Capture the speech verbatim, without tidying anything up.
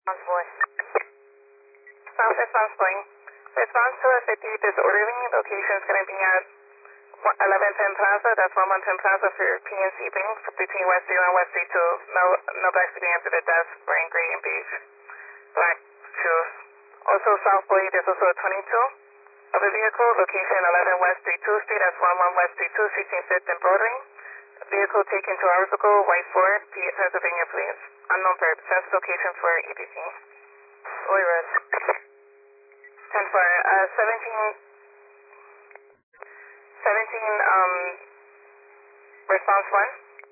Response one. South response point. Response to a fifty disorderly. Location is going to be at eleven ten Plaza. That's one one ten Plaza for P N C Bank between West Zero and West Street two. No, no black sitting after the desk wearing gray and beige. Black shoes. Also South Boy, there's also a twenty-two of a vehicle. Location eleven West Street two Street. That's one one West Street two, sixteen fifth and Broadway. Vehicle taken two hours ago. White Ford, Pennsylvania Police. Unknown third. Sense location for E P C. Oi Red. ten four. Uh, seventeen. seventeen, um, response one.